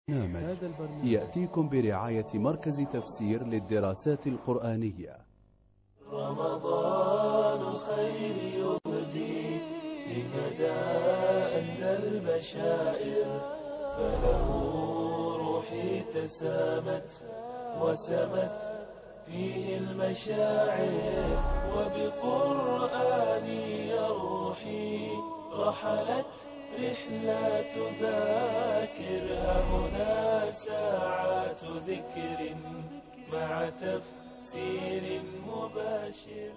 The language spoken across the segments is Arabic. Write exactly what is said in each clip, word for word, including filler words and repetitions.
برنامج يأتيكم برعاية مركز تفسير للدراسات القرآنية. رمضان الخير يهدي لمدى أندى البشائر، فله روحي تسامت وسمت فيه المشاعر، وبقرآني روحي رحلت رحلات ذاكر، هنا ساعات ذكر مع تفسير مباشر.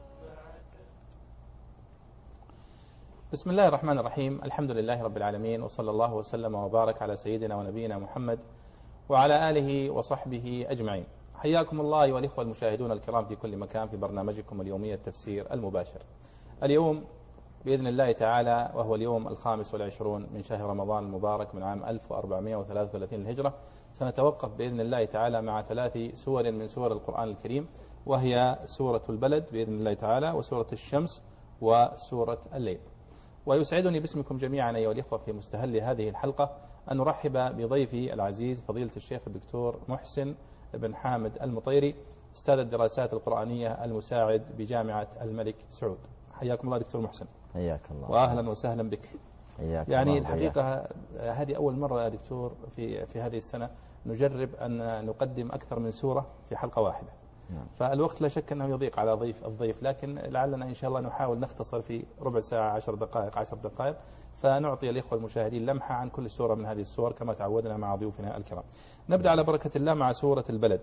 بسم الله الرحمن الرحيم، الحمد لله رب العالمين، وصلى الله وسلم وبارك على سيدنا ونبينا محمد وعلى آله وصحبه أجمعين. حياكم الله أيها الإخوة المشاهدون الكرام في كل مكان في برنامجكم اليومي التفسير المباشر. اليوم بإذن الله تعالى وهو اليوم الخامس والعشرون من شهر رمضان المبارك من عام ألف وأربعمائة وثلاثة وثلاثين الهجرة، سنتوقف بإذن الله تعالى مع ثلاث سور من سور القرآن الكريم، وهي سورة البلد بإذن الله تعالى، وسورة الشمس، وسورة الليل. ويسعدني باسمكم جميعا أيها الإخوة في مستهل هذه الحلقة أن نرحب بضيفي العزيز فضيلة الشيخ الدكتور محسن بن حامد المطيري، أستاذ الدراسات القرآنية المساعد بجامعة الملك سعود. حياكم الله دكتور محسن. حياك الله وأهلا وسهلا بك. حياك يعني الله. الحقيقة هذه أول مرة يا دكتور في في هذه السنة نجرب أن نقدم أكثر من سورة في حلقة واحدة. نعم. فالوقت لا شك أنه يضيق على ضيف الضيف، لكن لعلنا إن شاء الله نحاول نختصر في ربع ساعة عشر دقائق عشر دقائق، فنعطي الإخوة المشاهدين لمحة عن كل سورة من هذه السور كما تعودنا مع ضيوفنا الكرام. نبدأ على بركة الله مع سورة البلد،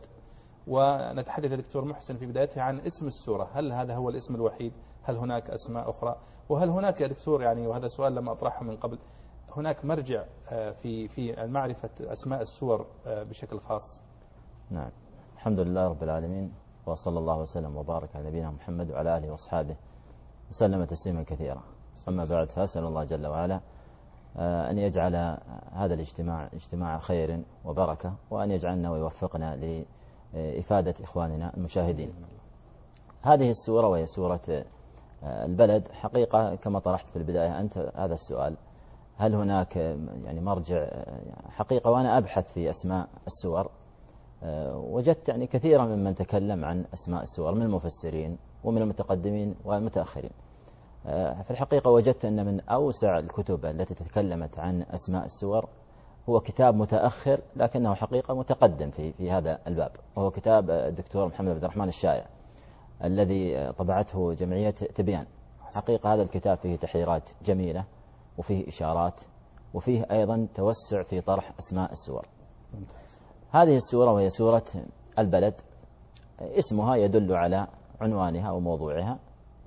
ونتحدث دكتور محسن في بدايتها عن اسم السورة. هل هذا هو الاسم الوحيد؟ هل هناك أسماء أخرى؟ وهل هناك يا دكتور، يعني وهذا سؤال لما أطرحه من قبل، هناك مرجع في في معرفة أسماء السور بشكل خاص؟ نعم، الحمد لله رب العالمين، وصلى الله وسلم وبارك على نبينا محمد وعلى آله وأصحابه وسلم تسليما كثيرا. أما بعد، فأسأل الله جل وعلا أن يجعل هذا الاجتماع اجتماع خير وبركة، وأن يجعلنا ويوفقنا لإفادة إخواننا المشاهدين. هذه السورة وهي سورة البلد، حقيقة كما طرحت في البداية أنت هذا السؤال، هل هناك يعني مرجع؟ حقيقة وأنا أبحث في أسماء السور وجدت يعني كثيرا ممن تكلم عن أسماء السور من المفسرين ومن المتقدمين والمتأخرين. في الحقيقة وجدت أن من أوسع الكتب التي تتكلمت عن أسماء السور هو كتاب متأخر لكنه حقيقة متقدم في في هذا الباب، وهو كتاب الدكتور محمد بن الرحمن الشايع الذي طبعته جمعية تبيان. حقيقة هذا الكتاب فيه تحريرات جميلة، وفيه إشارات، وفيه أيضا توسع في طرح أسماء السور. هذه السورة وهي سورة البلد، اسمها يدل على عنوانها وموضوعها،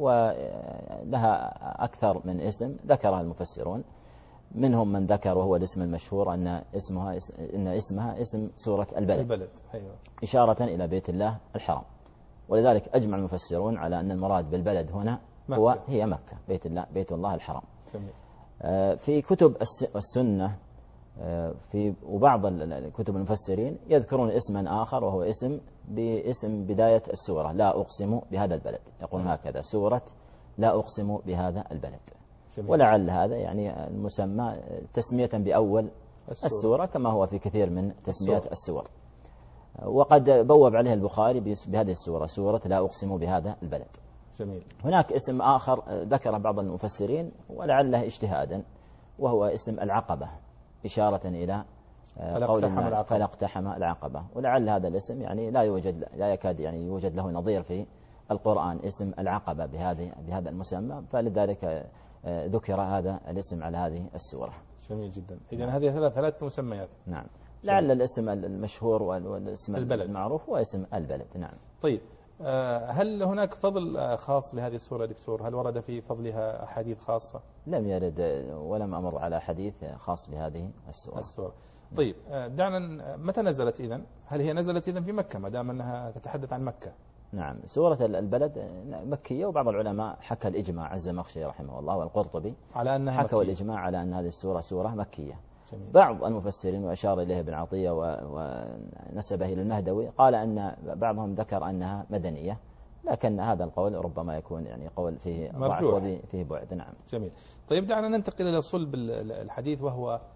ولها أكثر من اسم ذكرها المفسرون. منهم من ذكر وهو الاسم المشهور أن اسمها إن اسمها اسم سورة البلد, البلد. أيوة. إشارة إلى بيت الله الحرام، ولذلك أجمع المفسرون على أن المراد بالبلد هنا هو هي مكة، بيت الله بيت الله الحرام. جميل. في كتب السنة في وبعض الكتب المفسرين يذكرون اسما آخر وهو اسم باسم بداية السورة، لا أقسم بهذا البلد، يقولون هكذا: سورة لا أقسم بهذا البلد. جميل. ولعل هذا يعني المسمى تسمية بأول السورة, السورة كما هو في كثير من تسميات السور. وقد بوب عليه البخاري بهذه السورة سورة لا أقسم بهذا البلد. جميل. هناك اسم آخر ذكر بعض المفسرين ولعله اجتهادا، وهو اسم العقبة، إشارة إلى قول الله فلا اقتحم العقبة. ولعل هذا الاسم يعني لا يوجد لا يكاد يعني يوجد له نظير في القرآن، اسم العقبة بهذه بهذا المسمى، فلذلك ذكر هذا الاسم على هذه السورة. جميل جدا. إذن هذه ثلاث ثلاث مسميات. نعم. لعل الاسم المشهور والاسم البلد. المعروف هو اسم البلد. نعم. طيب، هل هناك فضل خاص لهذه السورة دكتور؟ هل ورد في فضلها أحاديث خاصة؟ لم يرد ولم أمر على حديث خاص بهذه السورة. السورة. طيب، دعنا، متى نزلت إذن؟ هل هي نزلت إذن في مكة ما دام أنها تتحدث عن مكة؟ نعم، سورة البلد مكية، وبعض العلماء حكى الإجماع، الزمخشري رحمه الله والقرطبي على أنها حكوا مكية. الإجماع على أن هذه السورة سورة مكية. جميل. بعض المفسرين وأشار إليه ابن عطية ونسبه إلى المهدوي قال أن بعضهم ذكر أنها مدنية، لكن هذا القول ربما يكون يعني قول فيه ضعف وفيه بعد. نعم. جميل. طيب، دعنا ننتقل إلى صلب الحديث، وهو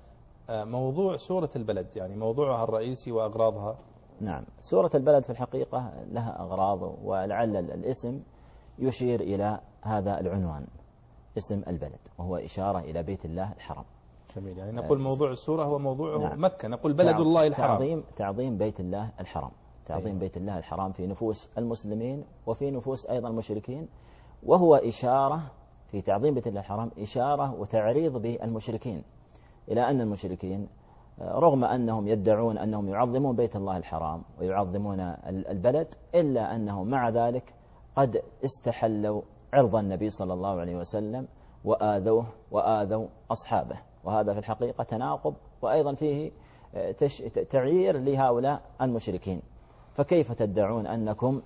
موضوع سورة البلد، يعني موضوعها الرئيسي وأغراضها. نعم، سورة البلد في الحقيقة لها أغراض، ولعل الاسم يشير إلى هذا العنوان، اسم البلد، وهو إشارة إلى بيت الله الحرام. جميل، يعني نقول موضوع السورة هو موضوعه نعم. مكة، نقول بلد الله الحرام. تعظيم, تعظيم بيت الله الحرام، تعظيم أيوة. بيت الله الحرام في نفوس المسلمين وفي نفوس أيضا المشركين، وهو إشارة في تعظيم بيت الله الحرام إشارة وتعريض بالمشركين إلى أن المشركين رغم أنهم يدعون أنهم يعظمون بيت الله الحرام ويعظمون البلد، إلا أنهم مع ذلك قد استحلوا عرض النبي صلى الله عليه وسلم وآذوه وآذوا أصحابه، وهذا في الحقيقة تناقض، وأيضا فيه تعيير لهؤلاء المشركين. فكيف تدعون أنكم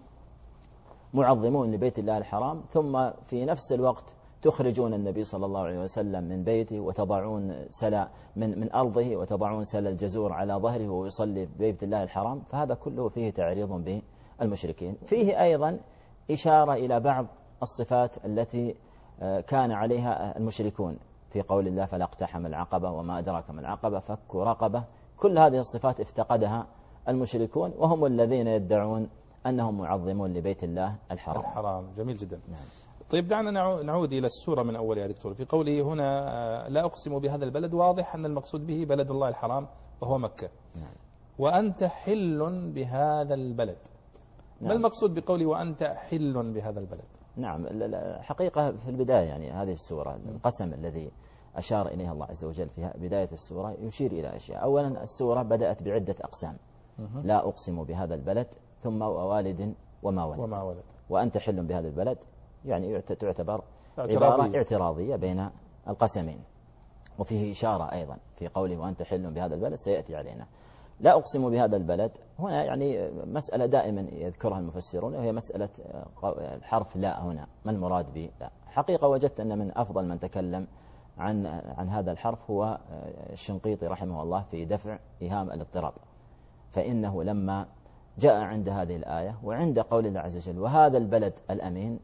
معظمون لبيت الله الحرام ثم في نفس الوقت تخرجون النبي صلى الله عليه وسلم من بيته وتضعون سلا من من أرضه وتضعون سلا الجزور على ظهره ويصلي في بيت الله الحرام؟ فهذا كله فيه تعريض بالمشركين. فيه أيضا إشارة إلى بعض الصفات التي كان عليها المشركون في قول الله فلا اقتحم العقبة وما أدراك ما العقبة فك رقبة. كل هذه الصفات افتقدها المشركون، وهم الذين يدعون أنهم معظمون لبيت الله الحرام. الحرام جميل جدا. نعم. طيب دعنا نعود إلى السورة من أول يا دكتور. في قوله هنا لا أقسم بهذا البلد، واضح أن المقصود به بلد الله الحرام وهو مكة. نعم. وأنت حل بهذا البلد. نعم. ما المقصود بقوله وأنت حل بهذا البلد؟ نعم، الحقيقة في البداية يعني هذه السورة القسم الذي أشار إليه الله عز وجل في بداية السورة يشير إلى أشياء. أولا السورة بدأت بعدة أقسام، لا أقسم بهذا البلد، ثم ووالد وما ولد، وما ولد، وأنت حل بهذا البلد، يعني تعتبر اعتراضية. عبارة اعتراضية بين القسمين. وفيه إشارة أيضا في قوله وأنت حل بهذا البلد سيأتي علينا. لا أقسم بهذا البلد هنا يعني مسألة دائما يذكرها المفسرون، وهي مسألة الحرف لا. هنا ما المراد به لا؟ حقيقة وجدت أن من أفضل من تكلم عن عن هذا الحرف هو الشنقيطي رحمه الله في دفع إيهام الاضطراب، فإنه لما جاء عند هذه الآية وعند قول الله عز وجل وهذا البلد الأمين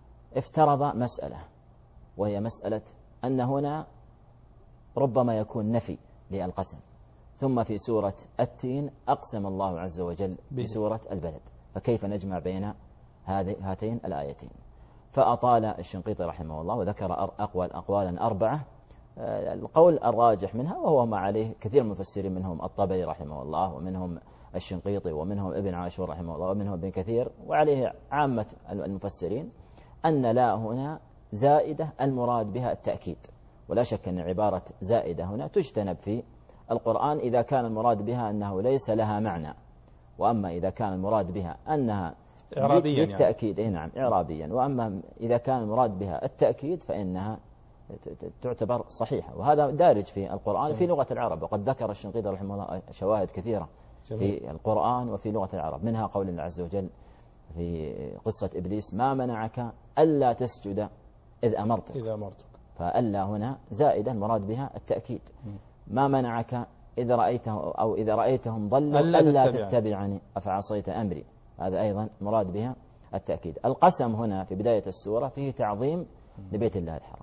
افترض مسألة، وهي مسألة أن هنا ربما يكون نفي للقسم، ثم في سورة التين أقسم الله عز وجل بسورة البلد، فكيف نجمع بين هاتين الآيتين؟ فأطال الشنقيطي رحمه الله وذكر أقوال أقوالا أربعة. القول الراجح منها وهو ما عليه كثير من المفسرين، منهم الطبري رحمه الله، ومنهم الشنقيطي، ومنهم ابن عاشور رحمه الله، ومنهم ابن كثير، وعليه عامة المفسرين، أن لا هنا زائدة المراد بها التأكيد. ولا شك أن عبارة زائدة هنا تجتنب في القرآن إذا كان المراد بها أنه ليس لها معنى، وأما إذا كان المراد بها أنها إعرابيا بالتأكيد يعني. نعم إعرابيا، وأما إذا كان المراد بها التأكيد فإنها تعتبر صحيحة، وهذا دارج في القرآن جميل. في لغة العرب، وقد ذكر الشنقيطي رحمه الله شواهد كثيرة جميل. في القرآن وفي لغة العرب، منها قول الله عز وجل في قصة إبليس ما منعك ألا تسجد إذ أمرتك، إذا أمرتك، فألا هنا زائدة المراد بها التأكيد. ما منعك إذا رأيته أو إذا رأيتهم ضلوا ألا, ألا تتبعني أفعصيت أمري، هذا أيضا مراد بها التأكيد. القسم هنا في بداية السورة فيه تعظيم لبيت الله الحرام،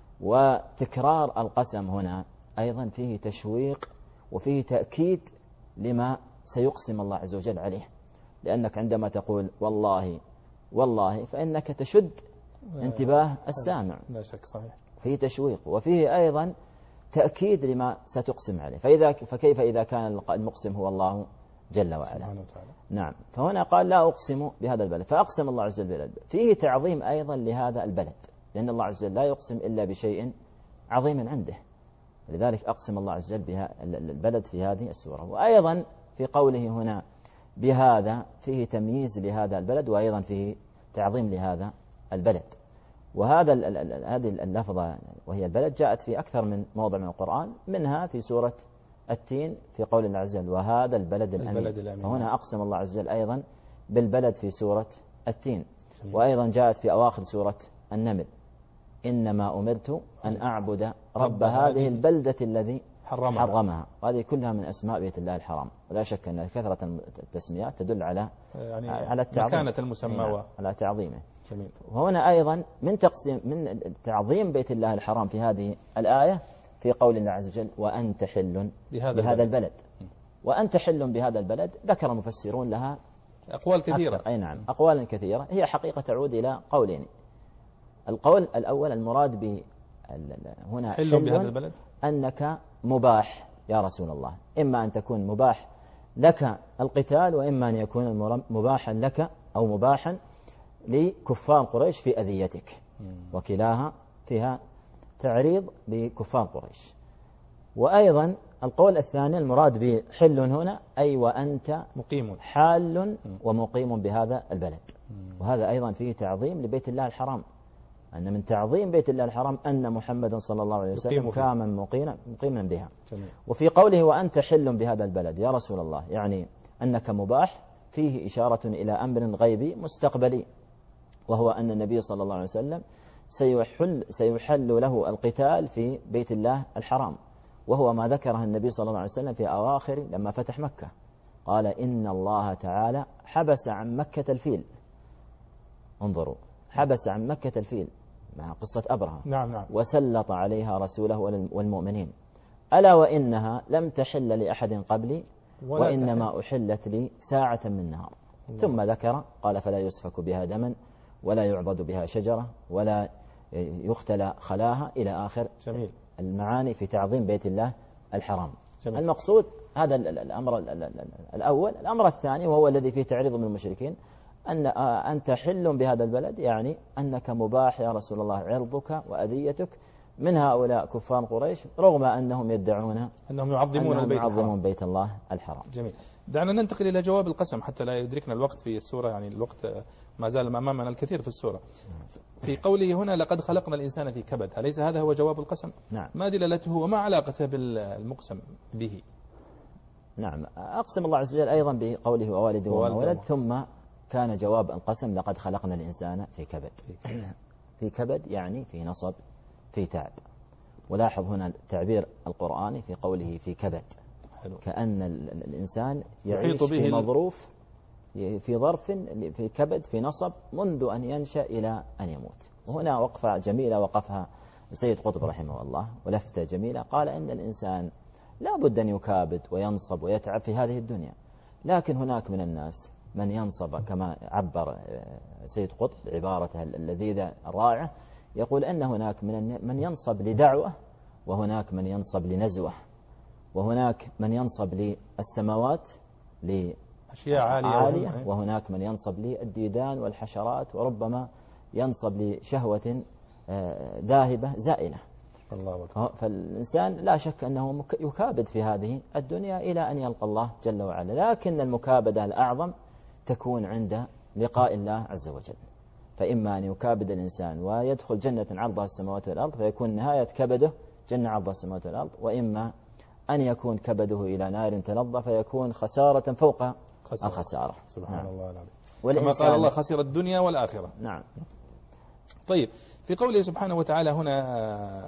وتكرار القسم هنا أيضا فيه تشويق وفيه تأكيد لما سيقسم الله عز وجل عليه، لأنك عندما تقول والله والله فإنك تشد انتباه السامع، لا شك صحيح، فيه تشويق وفيه أيضا تأكيد لما ستقسم عليه. فإذا فكيف إذا كان المقسم هو الله جل وعلا. نعم، فهنا قال لا أقسم بهذا البلد، فأقسم الله عز وجل. فيه تعظيم أيضا لهذا البلد، لأن الله عز وجل لا يقسم إلا بشيء عظيم عنده، لذلك أقسم الله عز وجل بها البلد في هذه السورة. وأيضا في قوله هنا بهذا فيه تمييز لهذا البلد، وأيضا فيه تعظيم لهذا البلد. وهذا هذه اللفظة وهي البلد جاءت في أكثر من موضع من القرآن، منها في سورة التين في قول الله عز وجل وهذا البلد الأمين، فهنا أقسم الله عز وجل أيضا بالبلد في سورة التين. وأيضا جاءت في أواخر سورة النمل إنما أمرت أن أعبد رب هذه البلدة الذي حرمها, حرمها. وهذه كلها من أسماء بيت الله الحرام، ولا شك أن كثرة التسميات تدل على يعني على التعظيم، مكانة المسمى على تعظيمه. جميل. وهنا أيضا من تقسيم من تعظيم بيت الله الحرام في هذه الآية في قول الله عز وجل وأنت حل بهذا, بهذا البلد. البلد وأنت حل بهذا البلد، ذكر المفسرون لها أقوال كثيرة. أي نعم، أقوالا كثيرة، هي حقيقة تعود إلى قولين. القول الأول المراد ب هنا حل, حل بهذا البلد أنك مباح يا رسول الله، إما أن تكون مباح لك القتال، وإما أن يكون مباحا لك أو مباحا لكفار قريش في أذيتك، وكلاها فيها تعريض بكفار قريش. وأيضا القول الثاني المراد بحل هنا أي وأنت مقيم حال ومقيم بهذا البلد، وهذا أيضا فيه تعظيم لبيت الله الحرام، أن من تعظيم بيت الله الحرام أن محمدا صلى الله عليه وسلم كان مقيما مقيما بها. جميل. وفي قوله وأنت حل بهذا البلد يا رسول الله، يعني أنك مباح، فيه إشارة إلى أمر غيبي مستقبلي، وهو أن النبي صلى الله عليه وسلم سيحل, سيحل له القتال في بيت الله الحرام، وهو ما ذكره النبي صلى الله عليه وسلم في أواخر لما فتح مكة، قال إن الله تعالى حبس عن مكة الفيل. انظروا، حبس عن مكة الفيل مع قصة أبرهة. نعم نعم. وسلط عليها رسوله والمؤمنين، ألا وإنها لم تحل لأحد قبلي وإنما تحل. أحلت لي ساعة من نهار. الله. ثم ذكر قال فلا يسفك بها دما ولا يعضد بها شجرة ولا يختلى خلاها إلى آخر. جميل. المعاني في تعظيم بيت الله الحرام. جميل. المقصود هذا الأمر الأول. الأمر الثاني وهو الذي فيه تعريض من المشركين، أن أنت حل بهذا البلد، يعني أنك مباح يا رسول الله عرضك وأذيتك من هؤلاء كفار قريش، رغم أنهم يدعون أنهم يعظمون أنهم البيت يعظمون الحرام. بيت الله الحرام. جميل. دعنا ننتقل إلى جواب القسم حتى لا يدركنا الوقت في السورة، يعني الوقت ما زال أمامنا الكثير في السورة. في قوله هنا لقد خلقنا الإنسان في كبد، أليس هذا هو جواب القسم؟ نعم. ما دلالته وما علاقته بالمقسم به؟ نعم، أقسم الله عز وجل أيضا بقوله ووالد وما ولد، ثم كان جواب القسم لقد خلقنا الإنسان في كبد. في كبد يعني في نصب، في تعب. ولاحظ هنا التعبير القرآني في قوله في كبد، حلو. كأن الإنسان يعيش في مظروف، في ظرف، في كبد، في نصب منذ أن ينشأ إلى أن يموت. وهنا وقفة جميلة وقفها سيد قطب رحمه الله، ولفتة جميلة، قال إن الإنسان لا بد أن يكابد وينصب ويتعب في هذه الدنيا، لكن هناك من الناس من ينصب كما عبر سيد قطب عبارته اللذيذة الرائعة، يقول أن هناك من من ينصب لدعوة، وهناك من ينصب لنزوة، وهناك من ينصب للسماوات لأشياء عالية, عالية، وهناك من ينصب للديدان والحشرات، وربما ينصب لشهوة ذاهبة زائلة. الله أكبر. فالإنسان لا شك أنه يكابد في هذه الدنيا إلى أن يلقى الله جل وعلا، لكن المكابدة الأعظم تكون عند لقاء الله عز وجل. فإما أن يكابد الإنسان ويدخل جنة عرضها السماوات والأرض فيكون نهاية كبده جنة عرضها السماوات والأرض، وإما أن يكون كبده إلى نار تلظى فيكون خسارة فوق خسارة. الخسارة. سبحان نعم. الله العظيم. كما قال الله خسر الدنيا والآخرة. نعم. طيب، في قوله سبحانه وتعالى هنا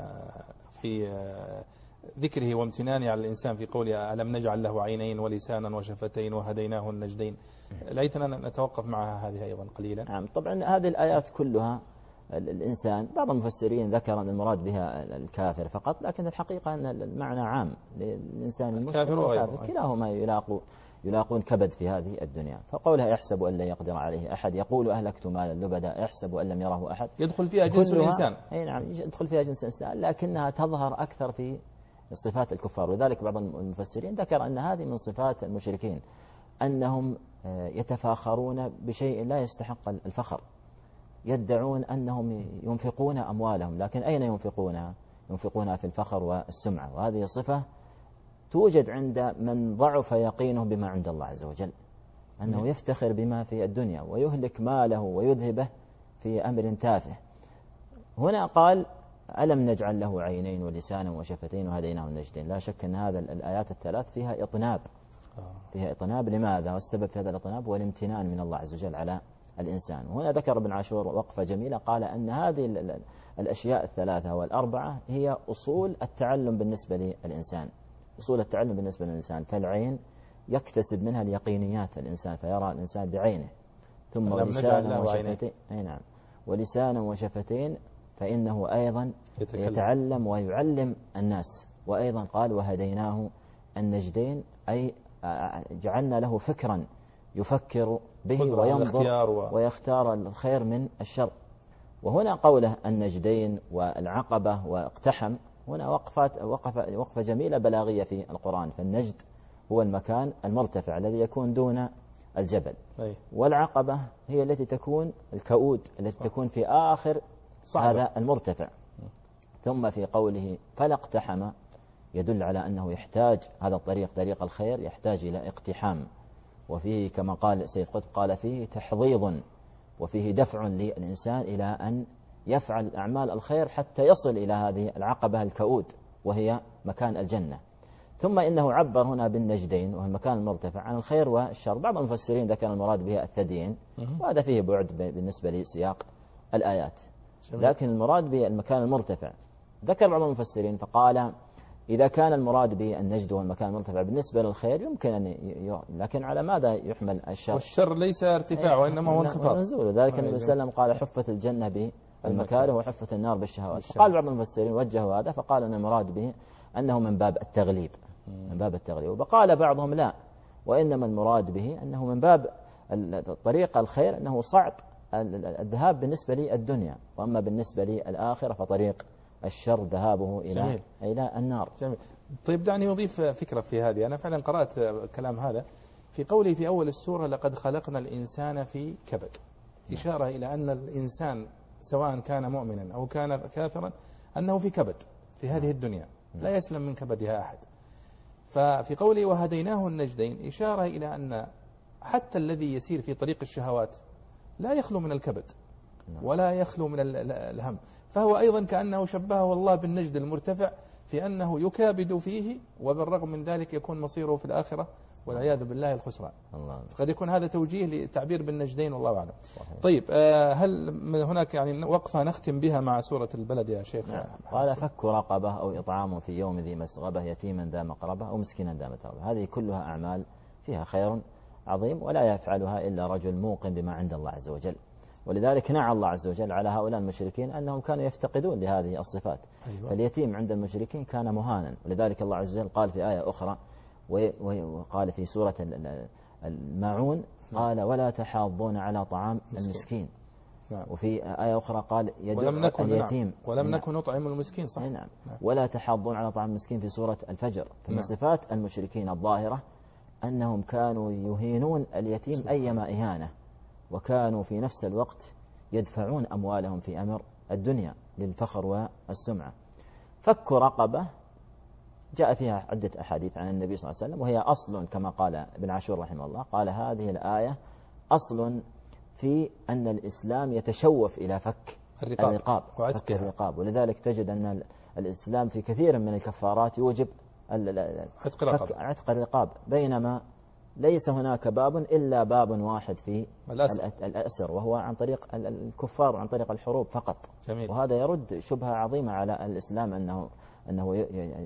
في ذكره وامتنانه على الإنسان في قوله ألم نجعل له عينين ولسانا وشفتين وهديناه النجدين، ليتنا نتوقف معها هذه أيضا قليلا. نعم، طبعا هذه الآيات كلها الإنسان، بعض المفسرين ذكر أن المراد بها الكافر فقط، لكن الحقيقة أن المعنى عام للإنسان المسلم والكافر، كلاهما يلاقوا يلاقون كبد في هذه الدنيا. فقولها يحسب أن لا يقدر عليه أحد، يقول أهلكت مالا لبدا، يحسب أن لم يره أحد، يدخل فيها جنس الإنسان. أي نعم، يدخل فيها جنس الإنسان، لكنها تظهر أكثر في صفات الكفار. ولذلك بعض المفسرين ذكر أن هذه من صفات المشركين، أنهم يتفاخرون بشيء لا يستحق الفخر، يدعون أنهم ينفقون أموالهم، لكن أين ينفقونها؟ ينفقونها في الفخر والسمعة، وهذه صفة توجد عند من ضعف يقينه بما عند الله عز وجل، أنه يفتخر بما في الدنيا ويهلك ماله ويذهبه في أمر تافه. هنا قال ألم نجعل له عينين ولسانا وشفتين وهديناه النجدين. لا شك أن هذا الآيات الثلاث فيها إطناب، فيها إطناب. لماذا؟ والسبب في هذا الإطناب هو الامتنان من الله عز وجل على الإنسان. وهنا ذكر ابن عاشور وقفة جميلة، قال أن هذه الأشياء الثلاثة والأربعة هي أصول التعلم بالنسبة للإنسان، أصول التعلم بالنسبة للإنسان. فالعين يكتسب منها اليقينيات الإنسان، فيرى الإنسان بعينه. ثم ولسانا وشفتين، أي نعم، ولسانا وشفتين فإنه أيضا يتكلم. يتعلم ويعلم الناس. وأيضا قال وهديناه النجدين، أي جعلنا له فكرا يفكر به وينظر و... ويختار الخير من الشر. وهنا قوله النجدين والعقبة واقتحم، هنا وقفات وقف وقفة جميلة بلاغية في القرآن. فالنجد هو المكان المرتفع الذي يكون دون الجبل، أي. والعقبة هي التي تكون الكؤود التي صح. تكون في آخر صعبة. هذا المرتفع. ثم في قوله فلا اقتحم يدل على أنه يحتاج هذا الطريق طريق الخير يحتاج إلى اقتحام، وفيه كما قال سيد قطب قال فيه تحضيض وفيه دفع للإنسان إلى أن يفعل أعمال الخير حتى يصل إلى هذه العقبة الكؤود وهي مكان الجنة. ثم إنه عبر هنا بالنجدين وهو المكان المرتفع عن الخير والشر. بعض المفسرين ذكر المراد به الثديين، وهذا فيه بعد بالنسبة لسياق الآيات، لكن المراد بالمكان المرتفع ذكر بعض المفسرين فقال إذا كان المراد بالنجد والمكان المرتفع بالنسبة للخير يمكن أن ي... لكن على ماذا يحمل الشر؟ والشر ليس ارتفاع وإنما هو انخفاض ونزول. ذلك النبي صلى الله عليه وسلم قال حفت الجنة بالمكاره وحفت النار بالشهوات. فقال بعض المفسرين وجهوا هذا فقال أن المراد به أنه من باب التغليب، من باب التغليب. وقال بعضهم لا، وإنما المراد به أنه من باب طريق الخير أنه صعب الذهاب بالنسبة للدنيا، وأما بالنسبة للآخرة فطريق الشر ذهابه إلى جميل. إلى النار. جميل. طيب دعني أضيف فكرة في هذه. أنا فعلا قرأت كلام هذا في قوله في أول السورة لقد خلقنا الإنسان في كبد، إشارة إلى أن الإنسان سواء كان مؤمنا أو كان كافرا أنه في كبد في هذه الدنيا لا يسلم من كبدها أحد. ففي قوله وهديناه النجدين إشارة إلى أن حتى الذي يسير في طريق الشهوات لا يخلو من الكبد ولا يخلو من الهم، فهو أيضا كأنه شبهه الله بالنجد المرتفع في أنه يكابد فيه وبالرغم من ذلك يكون مصيره في الآخرة والعياذ بالله الخسران. قد يكون هذا توجيه للتعبير بالنجدين والله أعلم. طيب هل هناك يعني وقفة نختم بها مع سورة البلد يا شيخ؟ نعم. قال فك رقبة أو إطعام في يوم ذي مسغبة يتيما ذا مقربة أو مسكينا ذا متربة. هذه كلها أعمال فيها خير عظيم ولا يفعلها إلا رجل موقن بما عند الله عز وجل. ولذلك نعى الله عز وجل على هؤلاء المشركين أنهم كانوا يفتقدون لهذه الصفات. أيوة. فاليتيم عند المشركين كان مهانا، ولذلك الله عز وجل قال في آية أخرى وقال في سورة الماعون قال ولا تحاضون على طعام المسكين. نعم. وفي آية أخرى قال ولم نكن اليتيم نعم. ولم نكن نطعم المسكين صح. نعم. نعم. ولا تحاضون على طعام المسكين في سورة الفجر. فمن نعم. صفات المشركين الظاهرة أنهم كانوا يهينون اليتيم أيما إهانة، وكانوا في نفس الوقت يدفعون أموالهم في أمر الدنيا للفخر والسمعة. فك رقبة جاء فيها عدة أحاديث عن النبي صلى الله عليه وسلم، وهي أصل كما قال ابن عاشور رحمه الله قال هذه الآية أصل في أن الإسلام يتشوف إلى فك الرقاب, الرقاب فك الرقاب. ولذلك تجد أن الإسلام في كثير من الكفارات يوجب عتق الرقاب، بينما ليس هناك باب إلا باب واحد في الأسر, الأسر وهو عن طريق الكفار وعن طريق الحروب فقط. جميل. وهذا يرد شبهة عظيمة على الإسلام أنه أنه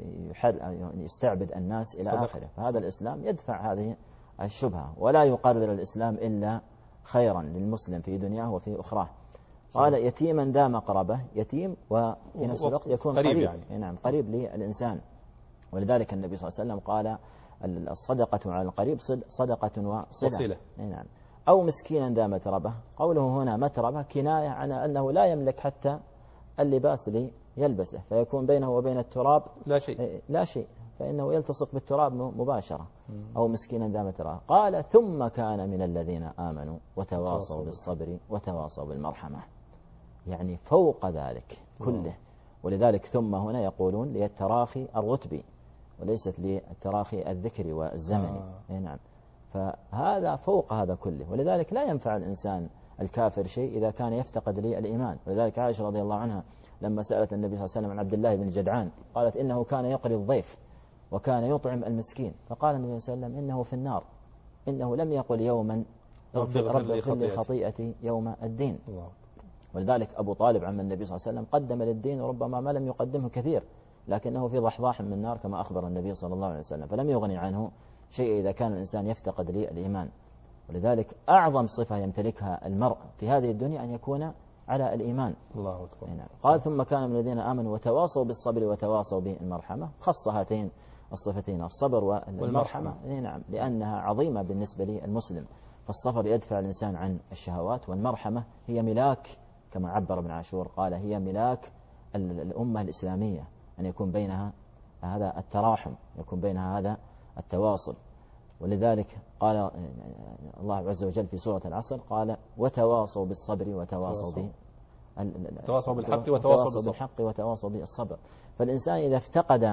يستعبد الناس إلى آخره. فهذا الإسلام يدفع هذه الشبهة ولا يقرر الإسلام إلا خيرا للمسلم في دنياه وفي أخراه. قال يتيما ذا مقربة، يتيم وفي نفس الوقت يكون قريب, قريب يعني. نعم قريب للإنسان. ولذلك النبي صلى الله عليه وسلم قال الصدقة على القريب صدقة وصلة. نعم. أو مسكينا ذا متربة، قوله هنا متربة كناية عن أنه لا يملك حتى اللباس ليلبسه، فيكون بينه وبين التراب لا شيء لا شيء فإنه يلتصق بالتراب مباشرة. أو مسكينا ذا متربة. قال ثم كان من الذين آمنوا وتواصوا بالصبر وتواصوا بالمرحمة، يعني فوق ذلك كله. ولذلك ثم هنا يقولون للتراخي الرتبي وليست للتراخي الذكري والزمني. آه. نعم. فهذا فوق هذا كله. ولذلك لا ينفع الإنسان الكافر شيء إذا كان يفتقد للإيمان. ولذلك عائشة رضي الله عنها لما سألت النبي صلى الله عليه وسلم عن عبد الله بن جدعان قالت إنه كان يقري الضيف وكان يطعم المسكين، فقال النبي صلى الله عليه وسلم إنه في النار، إنه لم يقل يوما رب اغفر لي خطيئتي يوم الدين. الله. ولذلك أبو طالب عم النبي صلى الله عليه وسلم قدم للدين وربما ما لم يقدمه كثير، لكنه في ضحضاح من النار كما أخبر النبي صلى الله عليه وسلم، فلم يغني عنه شيء إذا كان الإنسان يفتقد للإيمان. ولذلك أعظم صفة يمتلكها المرء في هذه الدنيا أن يكون على الإيمان. الله أكبر. نعم. قال ثم كان من الذين آمنوا وتواصوا بالصبر وتواصوا بالمرحمة، خص هاتين الصفتين الصبر والمرحمة. نعم، لأنها عظيمة بالنسبة للمسلم. فالصبر يدفع الإنسان عن الشهوات، والمرحمة هي ملاك كما عبر ابن عاشور قال هي ملاك الأمة الإسلامية، أن يكون بينها هذا التراحم، يكون بينها هذا التواصل. ولذلك قال الله عز وجل في سورة العصر قال وتواصوا بالصبر وتواصوا به تواصوا بالحق وتواصوا بالحق وتواصوا بالصبر. فالإنسان إذا افتقد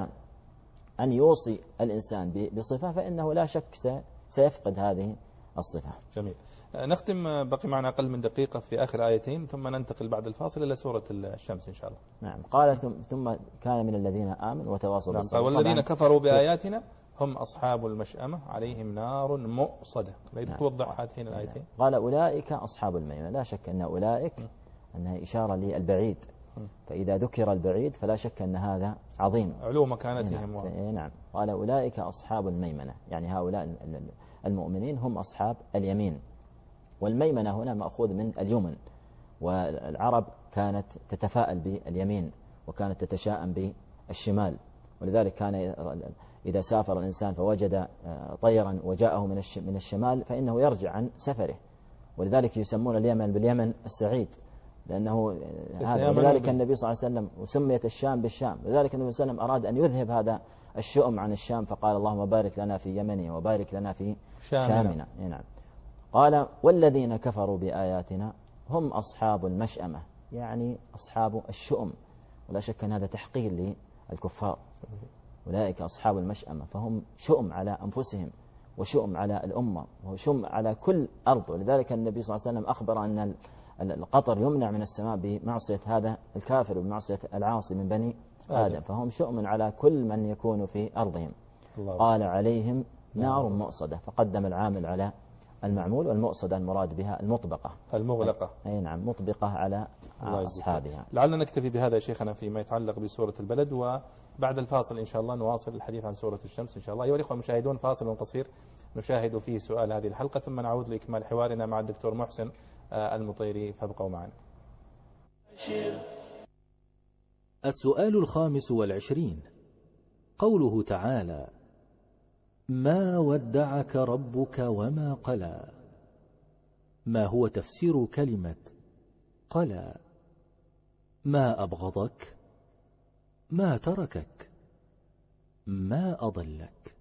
أن يوصي الإنسان بصفة فإنه لا شك سيفقد هذه الصفة. جميل. نختم، بقي معنا أقل من دقيقة في آخر آيتين ثم ننتقل بعد الفاصل إلى سورة الشمس إن شاء الله. نعم. قال ثم كان من الذين آمنوا وتواصوا نعم. بالصبر. والذين كفروا بآياتنا هم أصحاب المشأمة عليهم نار مؤصدة. نعم. توضح هاتين الآيتين. قال أولئك أصحاب الميمنة. لا شك أن أولئك أنها إشارة للبعيد، فإذا ذكر البعيد فلا شك أن هذا عظيم، علو مكانتهم. نعم. نعم. قال أولئك أصحاب الميمنة، يعني هؤلاء المؤمنين هم أصحاب اليمين. والميمنة هنا مأخوذ من اليمن، والعرب كانت تتفاءل باليمين وكانت تتشاءم بالشمال، ولذلك كان إذا سافر الإنسان فوجد طيرا وجاءه من الشمال فإنه يرجع عن سفره، ولذلك يسمون اليمن باليمن السعيد، لأنه هذا. ولذلك النبي صلى الله عليه وسلم وسميت الشام بالشام، لذلك النبي صلى الله عليه وسلم أراد أن يذهب هذا الشؤم عن الشام فقال اللهم بارك لنا في يمني وبارك لنا في شامنا. نعم. قال والذين كفروا بآياتنا هم أصحاب المشأمة، يعني أصحاب الشؤم، ولا شك أن هذا تحقير للكفار. أولئك أصحاب المشأمة، فهم شؤم على أنفسهم وشؤم على الأمة وشؤم على كل أرض. ولذلك النبي صلى الله عليه وسلم أخبر أن القطر يمنع من السماء بمعصية هذا الكافر وبمعصية العاصي من بني آدم، فهم شؤم على كل من يكون في أرضهم. قال عليهم نار مؤصدة، فقدم العامل على المعمول، والمؤصدة المراد بها المطبقة المغلقة. أي نعم، مطبقة على أصحابها. لعلنا نكتفي بهذا يا شيخنا فيما يتعلق بسورة البلد، وبعد الفاصل إن شاء الله نواصل الحديث عن سورة الشمس إن شاء الله. أيها الإخوة المشاهدون، فاصل قصير نشاهد فيه سؤال هذه الحلقة ثم نعود لإكمال حوارنا مع الدكتور محسن المطيري، فابقوا معنا. السؤال الخامس والعشرين، قوله تعالى ما ودعك ربك وما قلى، ما هو تفسير كلمة قلى؟ ما أبغضك، ما تركك، ما أضلك؟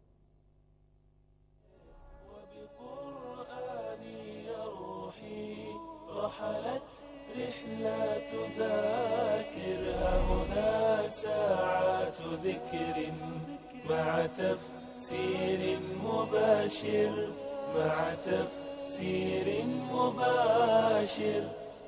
وبقرآني يا روحي رحلت رحلات ذاكرها هنا ساعات ذكر مع تفسير مباشر مع تفسير مباشر.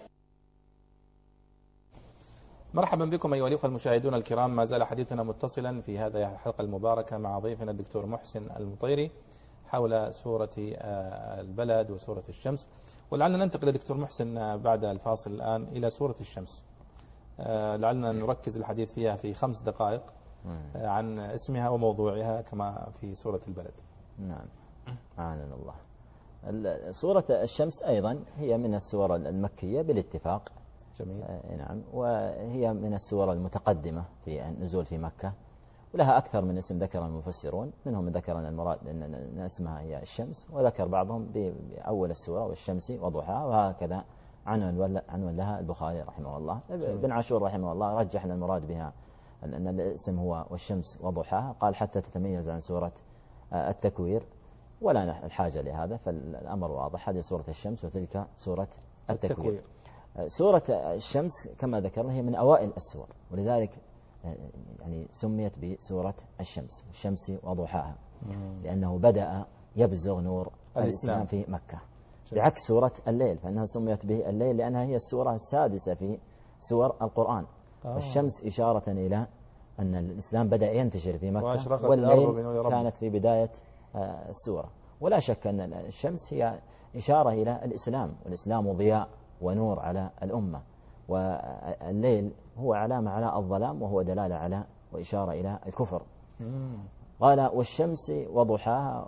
مرحبا بكم أيها الأخوة المشاهدون الكرام، ما زال حديثنا متصلا في هذه الحلقة المباركة مع ضيفنا الدكتور محسن المطيري حول سورة البلد وسورة الشمس. ولعلنا ننتقل دكتور محسن بعد الفاصل الآن إلى سورة الشمس، لعلنا نركز الحديث فيها في خمس دقائق عن اسمها وموضوعها كما في سورة البلد. نعم، أعاننا الله. سورة الشمس أيضا هي من السور المكية بالاتفاق. جميل. نعم، وهي من السور المتقدمة في النزول في مكة، ولها أكثر من اسم ذكر المفسرون، منهم من ذكر أن المراد أن اسمها هي الشمس، وذكر بعضهم بأول السورة والشمس وضحاها، وهكذا عنوان عنوان لها البخاري رحمه الله. ابن عاشور رحمه الله رجح أن المراد بها أن الاسم هو والشمس وضحاها، قال حتى تتميز عن سورة التكوير، ولا الحاجة لهذا، فالأمر واضح، هذه سورة الشمس وتلك سورة التكوير. التكوير. سورة الشمس كما ذكرنا هي من أوائل السور، ولذلك يعني سميت بسورة الشمس، الشمس وضحاها، لأنه بدأ يبزغ نور الإسلام في مكة، بعكس سورة الليل فإنها سميت به الليل لأنها هي السورة السادسة في سور القرآن. آه. الشمس إشارة إلى أن الإسلام بدأ ينتشر في مكة، والليل كانت في بداية السورة. ولا شك أن الشمس هي إشارة إلى الإسلام، والإسلام ضياء ونور على الأمة، والليل هو علامة على الظلام وهو دلالة على وإشارة إلى الكفر. مم. قال والشمس وضحاها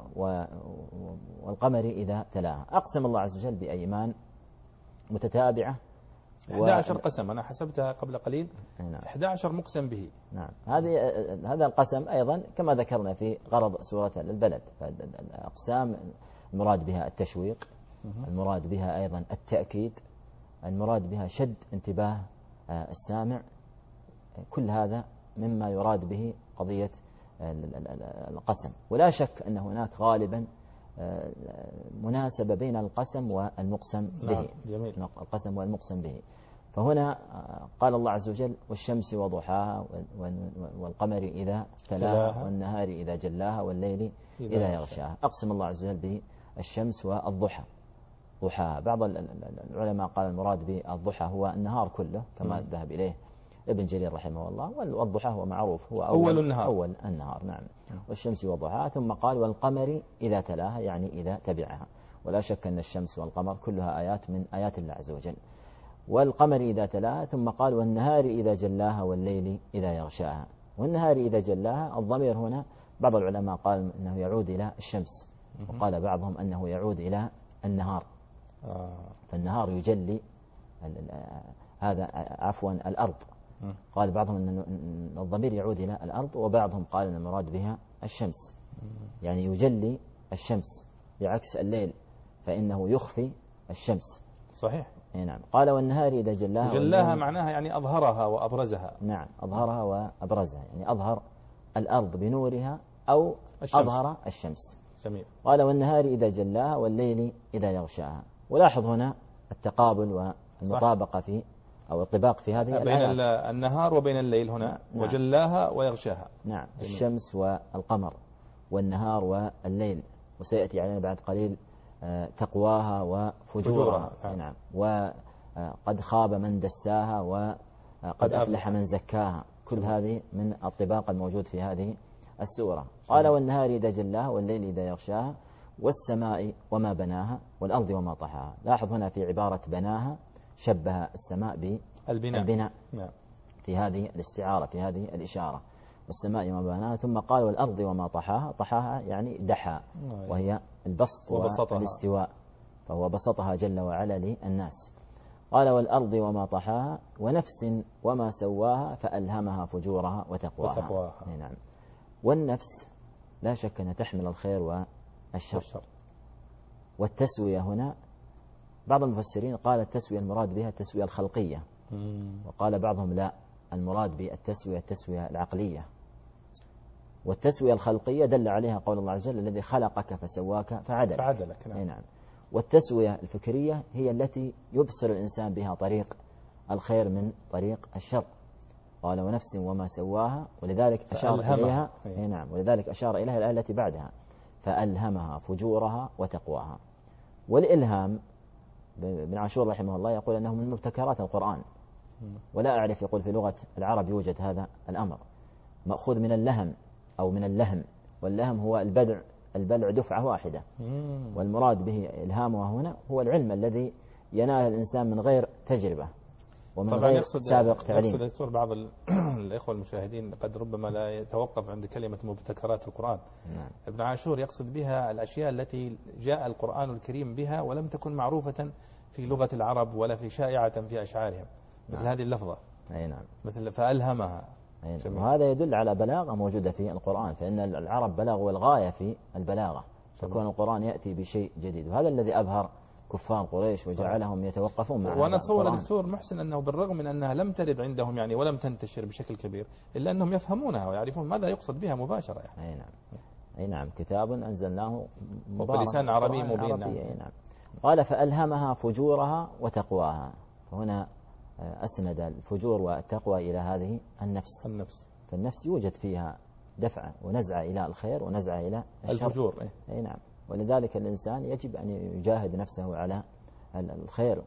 والقمر إذا تلاها. أقسم الله عز وجل بأيمان متتابعة أحد عشر قسم أنا حسبتها قبل قليل. نعم. أحد عشر مقسم به. نعم. هذه هذا القسم أيضا كما ذكرنا في غرض سورة البلد. الأقسام المراد بها التشويق، المراد بها أيضا التأكيد، المراد بها شد انتباه السامع. كل هذا مما يراد به قضية القسم. ولا شك أن هناك غالبا مناسبة بين القسم والمقسم به. جميل. القسم والمقسم به. فهنا قال الله عز وجل: والشمس وضحاها والقمر إذا تلاها والنهار إذا جلاها والليل إذا يغشاها. أقسم الله عز وجل بالشمس والضحى ضحاها. بعض العلماء قال المراد بالضحى هو النهار كله كما ذهب إليه ابن جرير رحمه الله، والضحى هو معروف هو أول, أول النهار. أول النهار. نعم. والشمس وضحاها. ثم قال: والقمر إذا تلاها، يعني إذا تبعها. ولا شك أن الشمس والقمر كلها آيات من آيات الله عز وجل. والقمر إذا تلاها. ثم قال: والنهار إذا جلاها والليل إذا يغشاها. والنهار إذا جلاها، الضمير هنا بعض العلماء قال أنه يعود إلى الشمس، وقال بعضهم أنه يعود إلى النهار. فالنهار يجلي هذا عفوا الأرض. قال بعضهم أن الضمير يعود إلى الأرض، وبعضهم قال أن المراد بها الشمس، يعني يجلي الشمس بعكس الليل فإنه يخفي الشمس. صحيح. نعم. قال: والنهار إذا جلاها. جلاها معناها يعني أظهرها وأبرزها. نعم، أظهرها وأبرزها، يعني أظهر الأرض بنورها أو الشمس. أظهر الشمس. جميل. قال: والنهار إذا جلاها والليل إذا يغشاها. ولاحظ هنا التقابل والمطابقة في أو الطباق في هذه بين الآيات. النهار وبين الليل هنا. نعم. وجلاها ويغشاها. نعم. جميل. الشمس والقمر والنهار والليل. وسيأتي علينا بعد قليل تقواها وفجورها. نعم. وقد خاب من دساها وقد أفلح من زكاها. كل هذه من الطباق الموجود في هذه السورة. قال: والنهار إذا جلاها والليل إذا يغشاها والسماء وما بناها والأرض وما طحاها. لاحظ هنا في عبارة بناها شبه السماء بالبناء. البناء. نعم. في هذه الاستعارة، في هذه الإشارة. والسماء وما بناها. ثم قال: والأرض وما طحاها. طحاها يعني دحى، وهي البسط والاستواء، فهو بسطها جل وعلا للناس. قال: والأرض وما طحاها ونفس وما سواها فألهمها فجورها وتقواها. وتقواها. نعم. والنفس لا شك أنها تحمل الخير والشر. والشر. والتسوية هنا بعض المفسرين قال التسوية المراد بها التسوية الخلقية. مم. وقال بعضهم لا، المراد بالتسوية التسوية العقلية. والتسوية الخلقية دل عليها قول الله عز وجل: الذي خلقك فسواك فعدلك. فعدلك. نعم. نعم. والتسوية الفكرية هي التي يبصر الإنسان بها طريق الخير من طريق الشر. قال: ونفس وما سواها. ولذلك أشار إليها. نعم. ولذلك أشار إليها الآية التي بعدها: فألهمها فجورها وتقواها. والإلهام ابن عاشور رحمه الله يقول أنه من مبتكرات القرآن، ولا أعرف يقول في لغة العرب يوجد هذا الأمر، مأخوذ من اللهم أو من اللهم. واللهم هو البلع البلع دفعة واحدة. والمراد به إلهامها هنا هو العلم الذي ينال الإنسان من غير تجربة ومن غير سابق تعليم. يقصد دكتور بعض الإخوة المشاهدين قد ربما لا يتوقف عند كلمة مبتكرات القرآن. نعم. ابن عاشور يقصد بها الأشياء التي جاء القرآن الكريم بها ولم تكن معروفة في لغة العرب ولا في شائعة في أشعارهم، مثل نعم. هذه اللفظة. أي نعم. مثل فألهمها. نعم. وهذا يدل على بلاغة موجودة في القرآن، فإن العرب بلغوا الغاية في البلاغة، فكون القرآن يأتي بشيء جديد، وهذا الذي أبهر كفار قريش وجعلهم يتوقفون معها. وأنا أتصور دكتور محسن أنه بالرغم من أنها لم ترد عندهم يعني ولم تنتشر بشكل كبير، إلا أنهم يفهمونها ويعرفون ماذا يقصد بها مباشرة يعني. أي نعم. أي نعم. كتاب أنزلناه بلسان عربي مبين. نعم. نعم. قال: فألهمها فجورها وتقواها. فهنا أسند الفجور والتقوى إلى هذه النفس. النفس. فالنفس يوجد فيها دفعة ونزعة إلى الخير ونزعة إلى الشر. الفجور. أي نعم. ولذلك الإنسان يجب أن يجاهد نفسه على الخير،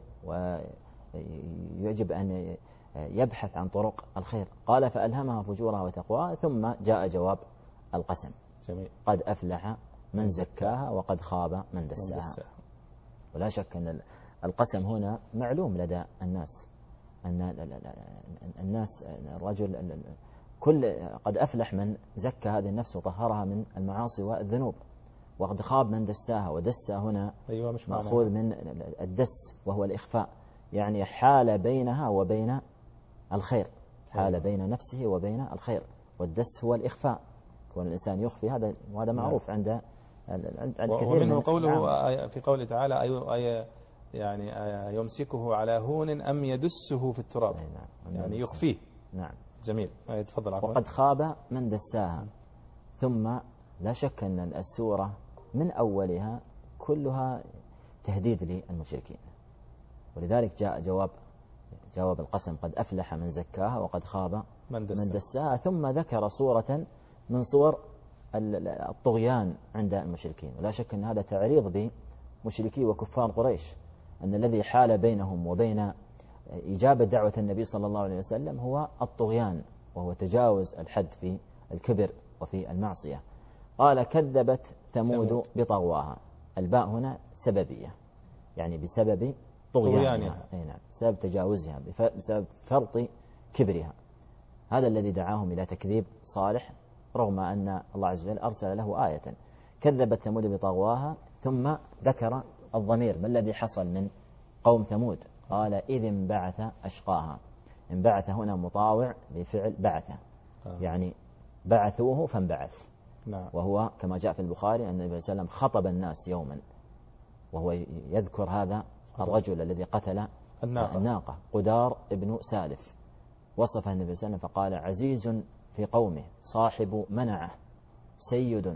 ويجب أن يبحث عن طرق الخير. قال: فألهمها فجورها وتقواها. ثم جاء جواب القسم. جميل. قد أفلح من زكاها وقد خاب من دساها. ولا شك أن القسم هنا معلوم لدى الناس، أن الناس الرجل كل قد أفلح من زكى هذه النفس وطهرها من المعاصي والذنوب، وقد خاب من دساها. ودس هنا أيوة مش مأخوذ من الدس وهو الإخفاء، يعني حال بينها وبين الخير، حال بين نفسه وبين الخير. والدس هو الإخفاء، كون الإنسان يخفي، هذا وهذا معروف عند عند كثير. ومنه قوله في قوله تعالى أي يعني يمسكه على هون أم يدسه في التراب، نعم. يعني يخفيه. نعم جميل. تفضل. عفوا. وقد خاب من دساها. ثم لا شك أن السورة من أولها كلها تهديد للمشركين، ولذلك جاء جواب جواب القسم: قد أفلح من زكاها وقد خاب من دساها, من دساها. ثم ذكر صورة من صور الطغيان عند المشركين. ولا شك أن هذا تعريض بمشركي وكفار قريش، أن الذي حال بينهم وبين إجابة دعوة النبي صلى الله عليه وسلم هو الطغيان، وهو تجاوز الحد في الكبر وفي المعصية. قال: كذبت ثمود بطغواها. الباء هنا سببية، يعني بسبب طغيانها، نعم، بسبب تجاوزها، بسبب فرط كبرها. هذا الذي دعاهم إلى تكذيب صالح، رغم أن الله عز وجل أرسل له آية. كذبت ثمود بطغواها. ثم ذكر الضمير: ما الذي حصل من قوم ثمود؟ قال: إذ انبعث أشقاها. انبعث هنا مطاوع لفعل بعث، يعني بعثوه فانبعث. نعم. وهو كما جاء في البخاري أن النبي صلى الله عليه وسلم خطب الناس يوما، وهو يذكر هذا الرجل الذي قتل الناقة, الناقة قدار ابن سالف. وصفه النبي صلى الله عليه وسلم فقال: عزيز في قومه، صاحب منعه، سيد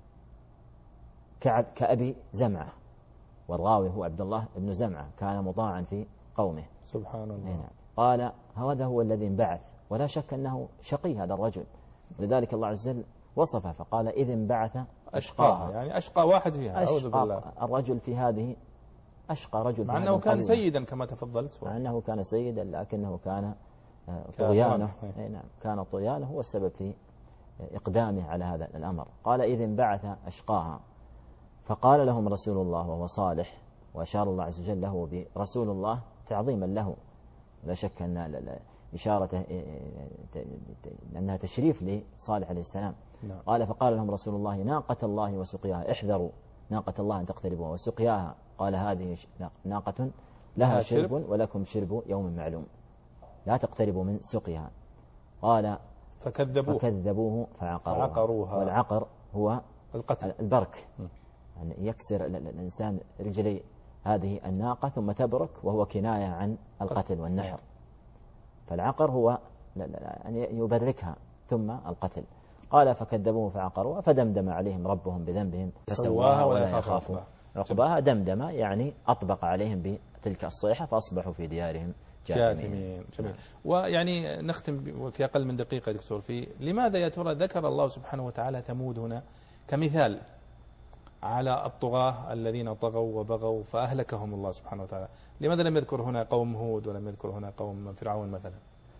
كعب كأبي زمعة. والراوي هو عبد الله بن زمعة، كان مطاعا في قومه. سبحان الله. هنا. قال: هذا هو الذي انبعث. ولا شك أنه شقي هذا الرجل، لذلك الله عز وجل وصفه فقال: إذ انبعث أشقاها. يعني أشقى واحد فيها. أشقى الرجل في هذه، أشقى رجل، مع أنه كان سيدا كما تفضلت، مع أنه كان سيدا لكنه كان طغيانه، نعم، كان طغيانه هو السبب في إقدامه على هذا الأمر. قال: إذ انبعث أشقاها. فقال لهم رسول الله وهو صالح، وأشار الله عز وجل له برسول الله تعظيما له، لا شك أن إشارته أنها تشريف لصالح عليه السلام. نعم. قال: فقال لهم رسول الله: ناقة الله وسقياها، احذروا ناقة الله أن تقتربوها وسقياها. قال: هذه ناقة لها شرب ولكم شرب يوم معلوم، لا تقتربوا من سقيها. قال: فكذبوه, فكذبوه فعقروها. فعقروها. والعقر هو القتل، البرك، يعني يكسر الإنسان رجلي هذه الناقة ثم تبرك، وهو كناية عن القتل والنحر. فالعقر هو أن يبركها ثم القتل. قال: فكذبوه فعقروها فدمدم عليهم ربهم بذنبهم فسواها ولا يخافوا عقباها. دمدم يعني أطبق عليهم بتلك الصيحة فأصبحوا في ديارهم جاثمين. جميل. ويعني نختم في أقل من دقيقة دكتور، في لماذا يا ترى ذكر الله سبحانه وتعالى ثمود هنا كمثال على الطغاة الذين طغوا وبغوا فأهلكهم الله سبحانه وتعالى؟ لماذا لم يذكر هنا قوم هود ولم يذكر هنا قوم فرعون مثلا؟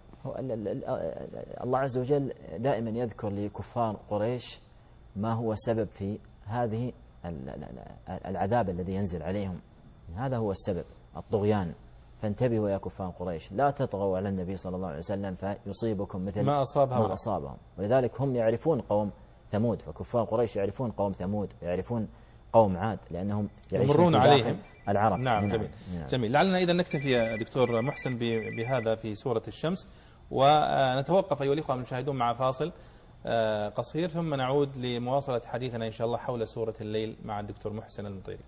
الله عز وجل دائما يذكر لكفار قريش ما هو السبب في هذه العذاب الذي ينزل عليهم، هذا هو السبب، الطغيان. فانتبهوا يا كفار قريش، لا تطغوا على النبي صلى الله عليه وسلم فيصيبكم مثل ما أصابهم. ما أصابهم. ولذلك هم يعرفون قوم ثمود، فكفار قريش يعرفون قوم ثمود، يعرفون قوم عاد، لأنهم يمرون عليهم العرب. نعم. نعم. جميل. نعم. جميل. لعلنا إذا نكتفي يا دكتور محسن بهذا في سورة الشمس، ونتوقف أيها الإخوة المشاهدون مع فاصل قصير، ثم نعود لمواصلة حديثنا إن شاء الله حول سورة الليل مع الدكتور محسن المطيري.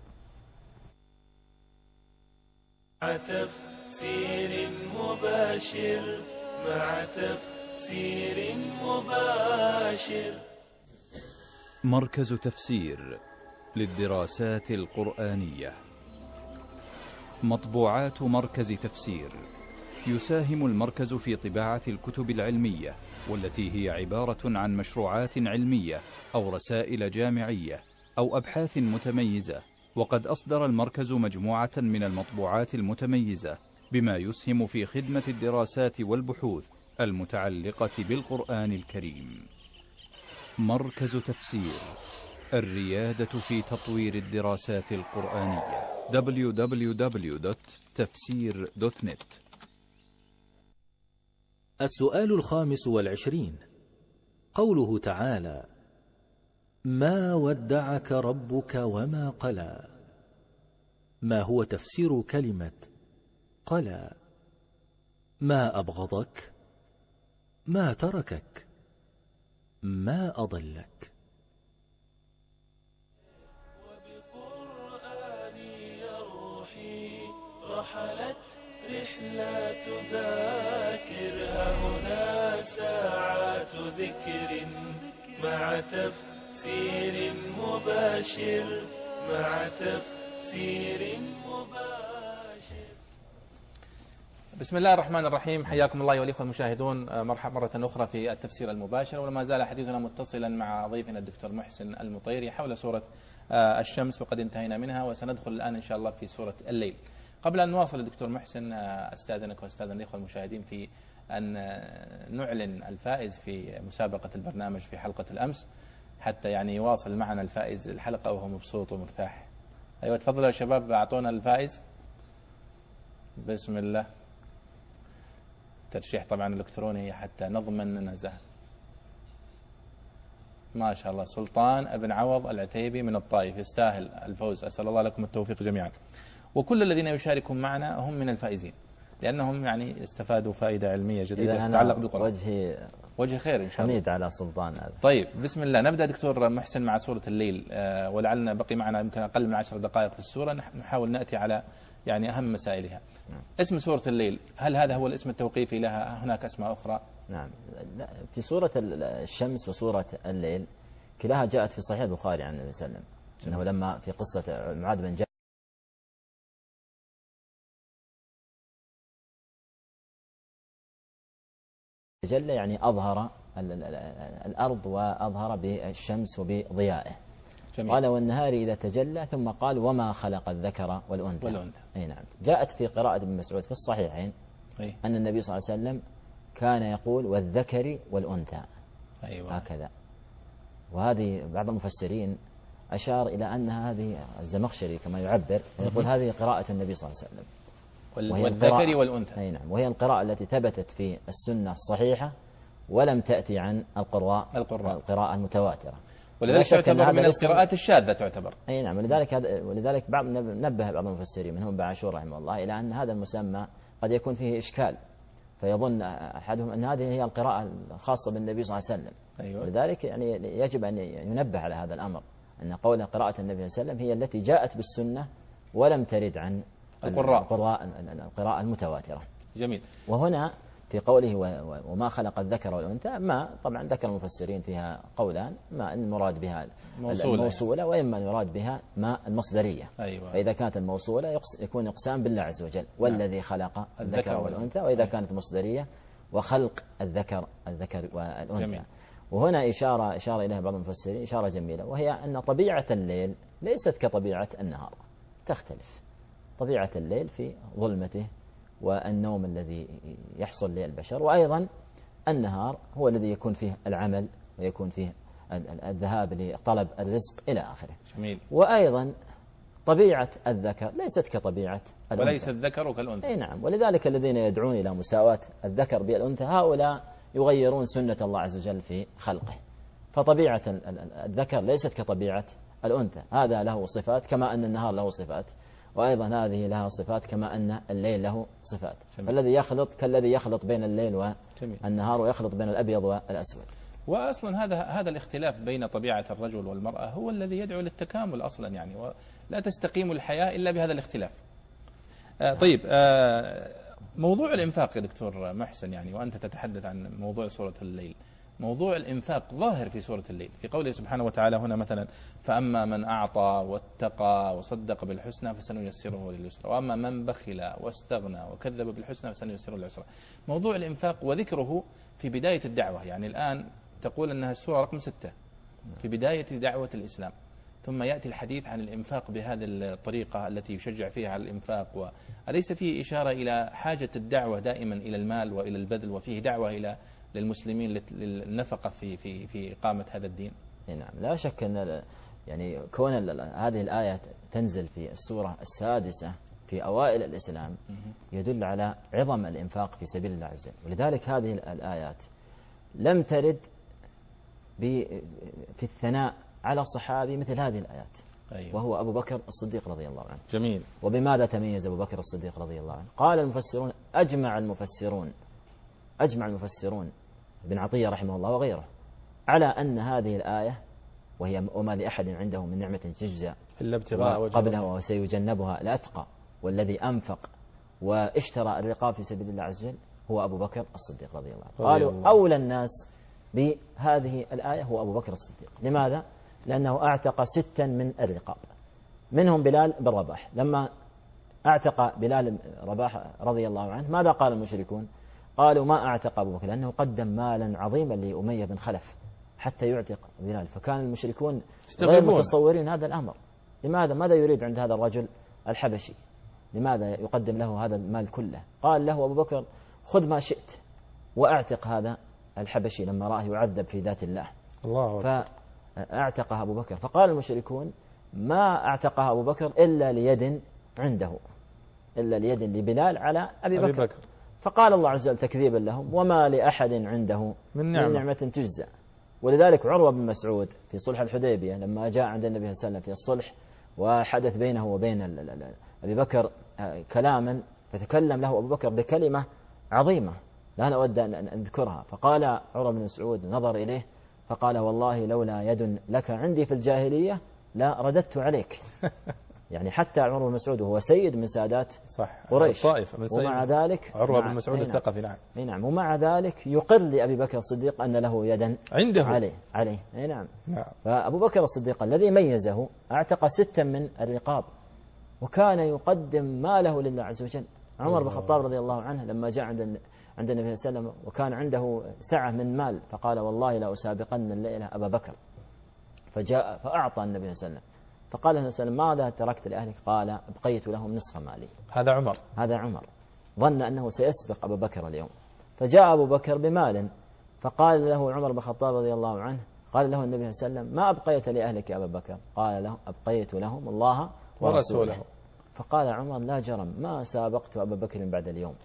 مع تفسير مباشر مع تفسير مباشر. مركز تفسير للدراسات القرآنية، مطبوعات مركز تفسير. يساهم المركز في طباعة الكتب العلمية، والتي هي عبارة عن مشروعات علمية أو رسائل جامعية أو أبحاث متميزة. وقد أصدر المركز مجموعة من المطبوعات المتميزة بما يسهم في خدمة الدراسات والبحوث المتعلقة بالقرآن الكريم. مركز تفسير، الريادة في تطوير الدراسات القرآنية. دبليو دبليو دبليو دوت تفسير دوت نت. السؤال الخامس والعشرين، قوله تعالى: ما ودعك ربك وما قلى. ما هو تفسير كلمة قال: ما أبغضك، ما تركك، ما أضلك. وبقرآني يا روحي رحلت رحلة ذاكر، ها هنا ساعات ذكر مع تفسير مباشر، مع تفسير مباشر. بسم الله الرحمن الرحيم. حياكم الله أيها الأخوة المشاهدون مرحبا مرة أخرى في التفسير المباشر، وما زال حديثنا متصلا مع ضيفنا الدكتور محسن المطيري حول سورة الشمس، وقد انتهينا منها وسندخل الآن إن شاء الله في سورة الليل. قبل أن نواصل الدكتور محسن، أستاذنك وأستاذن الأخوة المشاهدين في أن نعلن الفائز في مسابقة البرنامج في حلقة الأمس، حتى يعني يواصل معنا الفائز الحلقة وهو مبسوط ومرتاح. أيوة تفضلوا يا شباب، أعطونا الفائز. بسم الله. ترشيح طبعا الإلكتروني حتى نضمن نزاهة. ما شاء الله، سلطان ابن عوض العتيبي من الطائف، يستاهل الفوز. أسأل الله لكم التوفيق جميعا، وكل الذين يشاركون معنا هم من الفائزين، لأنهم يعني استفادوا فائدة علمية جديدة تتعلق بالقرآن. وجهي وجه خير إن شاء الله. حميد على سلطان هذا. طيب بسم الله، نبدأ دكتور محسن مع سورة الليل، آه ولعلنا بقي معنا يمكن أقل من عشر دقائق في السورة، نحاول نأتي على يعني أهم مسائلها. نعم. اسم سورة الليل، هل هذا هو الاسم التوقيفي لها؟ هناك أسماء أخرى؟ نعم، في سورة الشمس وسورة الليل كلاها جاءت في صحيح البخاري عن النبي صلى الله عليه وسلم، أنه لما في قصة معاذ بن جبل جل يعني أظهر الأرض وأظهر بالشمس وبضيائه. جميل. قال والنهار إذا تجلى، ثم قال وما خلق الذكر والأنثى. والأنثى. أي نعم. جاءت في قراءة ابن مسعود في الصحيحين أي. أن النبي صلى الله عليه وسلم كان يقول والذكر والأنثى. أيوة. هكذا. وهذه بعض المفسرين أشار إلى أن هذه الزمخشري كما يعبر يقول هذه قراءة النبي صلى الله عليه وسلم، والذكر والأنثى. أي نعم. وهي القراءة التي ثبتت في السنة الصحيحة ولم تأتي عن القراء القراء القراءة المتواترة، ولذلك تعتبر من القراءات الشاذة تعتبر. أي نعم. ولذلك هذا ولذلك بعض نبه بعض المفسرين منهم بعاشور رحمه الله إلى أن هذا المسمى قد يكون فيه إشكال، فيظن أحدهم أن هذه هي القراءة الخاصة بالنبي صلى الله عليه وسلم. أيوة. ولذلك يعني يجب أن ينبه على هذا الأمر، أن قول قراءة النبي صلى الله عليه وسلم هي التي جاءت بالسنة ولم ترد عن القراء القراء القراءة المتواترة. جميل. وهنا في قوله وما خلق الذكر والأنثى، ما طبعا ذكر المفسرين فيها قولان، ما المراد بها موصولة, الموصولة يعني. وإما يراد بها ما المصدرية. أيوة. فإذا كانت الموصولة يكون إقسام بالله عز وجل والذي خلق الذكر والأنثى، وإذا كانت مصدرية وخلق الذكر الذكر والأنثى. جميل. وهنا إشارة إشارة إليها بعض المفسرين إشارة جميلة، وهي أن طبيعة الليل ليست كطبيعة النهار، تختلف. طبيعة الليل في ظلمته والنوم الذي يحصل للبشر، وأيضا النهار هو الذي يكون فيه العمل ويكون فيه الذهاب لطلب الرزق إلى آخره. جميل. وأيضا طبيعة الذكر ليست كطبيعة الأنثى، وليس الذكر كالأنثى. أي نعم. ولذلك الذين يدعون إلى مساواة الذكر بالأنثى هؤلاء يغيرون سنة الله عز وجل في خلقه. فطبيعة الذكر ليست كطبيعة الأنثى، هذا له صفات كما أن النهار له صفات، وأيضا هذه لها صفات كما أن الليل له صفات. فالذي يخلط كالذي يخلط بين الليل والنهار، ويخلط بين الأبيض والأسود. وأصلا هذا هذا الاختلاف بين طبيعة الرجل والمرأة هو الذي يدعو للتكامل أصلا يعني، ولا تستقيم الحياة إلا بهذا الاختلاف. آه طيب، آه موضوع الإنفاق يا دكتور محسن يعني، وأنت تتحدث عن موضوع سورة الليل، موضوع الإنفاق ظاهر في سورة الليل في قوله سبحانه وتعالى هنا مثلا فأما من أعطى واتقى وصدق بالحسنى فسنيسره لليسرى، وأما من بخل واستغنى وكذب بالحسنى فسنيسره للعسرى. موضوع الإنفاق وذكره في بداية الدعوة، يعني الآن تقول أنها السورة رقم ستة في بداية دعوة الإسلام، ثم يأتي الحديث عن الإنفاق بهذه الطريقة التي يشجع فيها على الإنفاق، وليس فيه إشارة إلى حاجة الدعوة دائما إلى المال وإلى البذل، وفيه دعوة إلى للمسلمين للنفقة في في في إقامة هذا الدين. نعم، لا شك أن يعني كون هذه الآية تنزل في السورة السادسة في أوائل الإسلام يدل على عظم الإنفاق في سبيل الله عز وجل. ولذلك هذه الآيات لم ترد في الثناء على صحابي مثل هذه الآيات. أيوة. وهو أبو بكر الصديق رضي الله عنه. جميل. وبماذا تميز أبو بكر الصديق رضي الله عنه؟ قال المفسرون، أجمع المفسرون أجمع المفسرون ابن عطية رحمه الله وغيره على أن هذه الآية، وهي وما لأحد عنده من نعمة تجزى إلا ابتغاء وجه قبلها وسيجنبها الأتقى والذي أنفق واشترى الرقاب في سبيل الله عز وجل هو أبو بكر الصديق رضي الله عنه. قالوا الله. أولى الناس بهذه الآية هو أبو بكر الصديق. لماذا؟ لأنه أعتق ستا من الرقاب، منهم بلال بن رباح. لما أعتق بلال رباح رضي الله عنه ماذا قال المشركون؟ قالوا ما أعتق أبو بكر لأنه قدم مالا عظيما لأمية بن خلف حتى يعتق بلال. فكان المشركون غير متصورين هذا الأمر. لماذا؟ ماذا يريد عند هذا الرجل الحبشي؟ لماذا يقدم له هذا المال كله؟ قال له أبو بكر خذ ما شئت وأعتق هذا الحبشي لما رأى يعذب في ذات الله. الله. فأعتقها أبو بكر. فقال المشركون ما أعتقها أبو بكر إلا ليد عنده، إلا ليد لبلال على أبي بكر. أبي بكر. فقال الله عز وجل تكذيبا لهم وما لأحد عنده من نعمة, من نعمة تجزى. ولذلك عروة بن مسعود في صلح الحديبية لما جاء عند النبي صلى الله عليه وسلم في الصلح وحدث بينه وبين أبي بكر كلاما، فتكلم له أبو بكر بكلمة عظيمة لا أنا أود أن أذكرها. فقال عروة بن مسعود نظر إليه فقال والله لولا يد لك عندي في الجاهلية لا رددت عليك. يعني حتى عروة بن مسعود وهو سيد من سادات صح قريش، ومع ذلك عروة بن مسعود الثقفي نعم نعم ومع ذلك يقر لأبي بكر الصديق أن له يدا عنده عليه عليه نعم. نعم. فأبو بكر الصديق الذي ميزه أعتق ستا من الرقاب وكان يقدم ماله لله عز وجل. عمر بن الخطاب رضي الله عنه لما جاء عند عند النبي صلى الله عليه وسلم وكان عنده سعة من مال فقال والله لا أسابقن الليلة أبا بكر، فجاء فأعطى النبي صلى الله عليه وسلم فقال النبي صلى الله عليه وسلم ماذا تركت لأهلك؟ قال أبقيت لهم نصف مالي. هذا عمر هذا عمر ظن أنه سيسبق أبا بكر اليوم. فجاء أبو بكر بمال فقال له عمر بن الخطاب رضي الله عنه قال له النبي صلى الله عليه وسلم ما أبقيت لأهلك يا أبا بكر؟ قال له أبقيت لهم الله ورسوله. فقال عمر لا جرم ما سابقت أبا بكر بعد اليوم.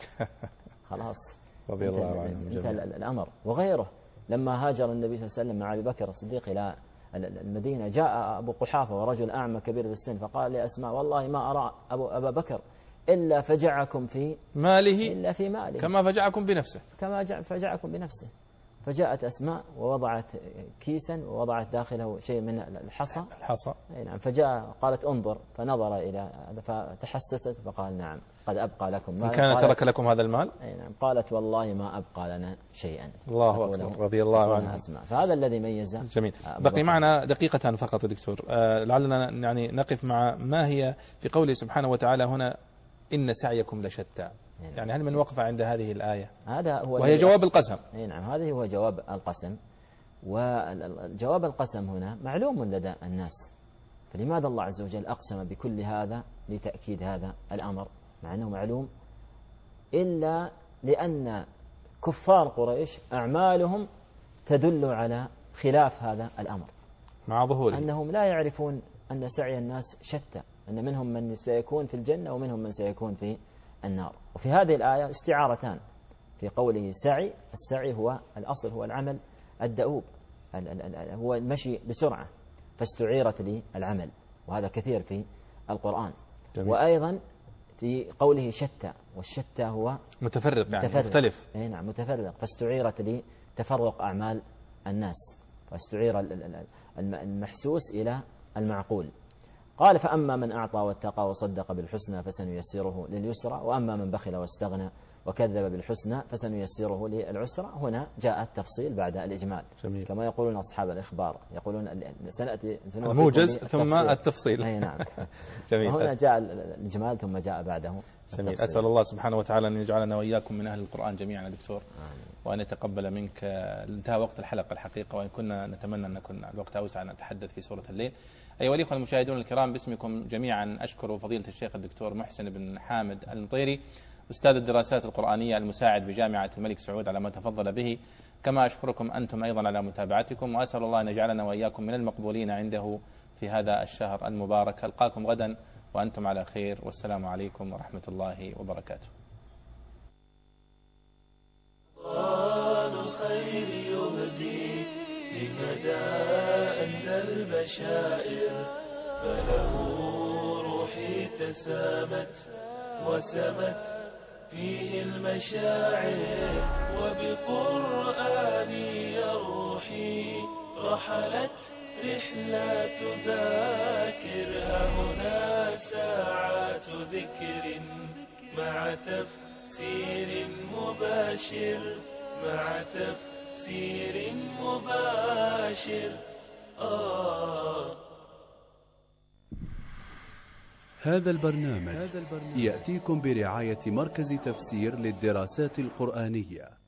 خلاص رضي الله عنهم انتهى الأمر. وغيره لما هاجر النبي صلى الله عليه وسلم مع أبي بكر الصديق إلى المدينة جاء أبو قحافة ورجل أعمى كبير في السن فقال لأسماء والله ما أرى أبو أبا بكر إلا فجعكم في ماله إلا في ماله كما فجعكم بنفسه كما فجعكم بنفسه. فجاءت أسماء ووضعت كيسا ووضعت داخله شيء من الحصى الحصى نعم. فجاء قالت انظر فنظر إلى فتحسست فقال نعم قد أبقى لكم إن كان ترك لكم هذا المال. نعم. قالت والله ما أبقى لنا شيئا. الله أكبر رضي الله عنه. أسماء. فهذا الذي ميز. جميل. بقي معنا دقيقة فقط يا دكتور آه لعلنا يعني نقف مع ما هي في قوله سبحانه وتعالى هنا إن سعيكم لشتى. يعني هل من وقف عند هذه الآية؟ هذا هو وهي جواب القسم. نعم هذا هو جواب القسم. وجواب القسم هنا معلوم لدى الناس، فلماذا الله عز وجل أقسم بكل هذا لتأكيد هذا الأمر مع أنه معلوم؟ إلا لأن كفار قريش أعمالهم تدل على خلاف هذا الأمر مع ظهوره، أنهم لا يعرفون أن سعي الناس شتى، أن منهم من سيكون في الجنة ومنهم من سيكون في النار. وفي هذه الآية استعارتان في قوله سعي. السعي هو الأصل هو العمل الدؤوب، هو المشي بسرعة، فاستعيرت لي العمل، وهذا كثير في القرآن. جميل. وأيضا في قوله شتى، والشتى هو متفرق يعني متفرق. مختلف. أي نعم متفرق، فاستعيرت لي تفرق أعمال الناس، فاستعير المحسوس إلى المعقول. قال فأما من أعطى واتقى وصدق بالحسنى فسنيسره لليسرى وأما من بخل واستغنى وكذب بالحسنى فسنيسره للعسرى. هنا جاء التفصيل بعد الإجمال. جميل. كما يقولون أصحاب الإخبار يقولون سنأتي الموجز ثم التفصيل. أي نعم. جميل. هنا جاء الإجمال ثم جاء بعده جميل. أسأل الله سبحانه وتعالى أن يجعلنا وإياكم من أهل القرآن جميعا دكتور، وأن يتقبل منك. انتهى وقت الحلقة الحقيقة، وإن كنا نتمنى أن يكون الوقت أوسع أن نتحدث في سورة الليل. أيها الإخوة المشاهدون الكرام، باسمكم جميعا أشكر فضيلة الشيخ الدكتور محسن بن حامد المطيري أستاذ الدراسات القرآنية المساعد بجامعة الملك سعود على ما تفضل به، كما أشكركم أنتم أيضا على متابعتكم، وأسأل الله أن يجعلنا وإياكم من المقبولين عنده في هذا الشهر المبارك. ألقاكم غدا وأنتم على خير، والسلام عليكم ورحمة الله وبركاته. قرآن الخير يهدي لمدى أندى البشائر، فله روحي تسامت وسمت فيه المشاعر، وبقرآني يا روحي رحلت رحلات ذاكر. ها هنا ساعات ذكر مع تفسير مباشر، مع تفسير مباشر. آه هذا البرنامج يأتيكم برعاية مركز تفسير للدراسات القرآنية.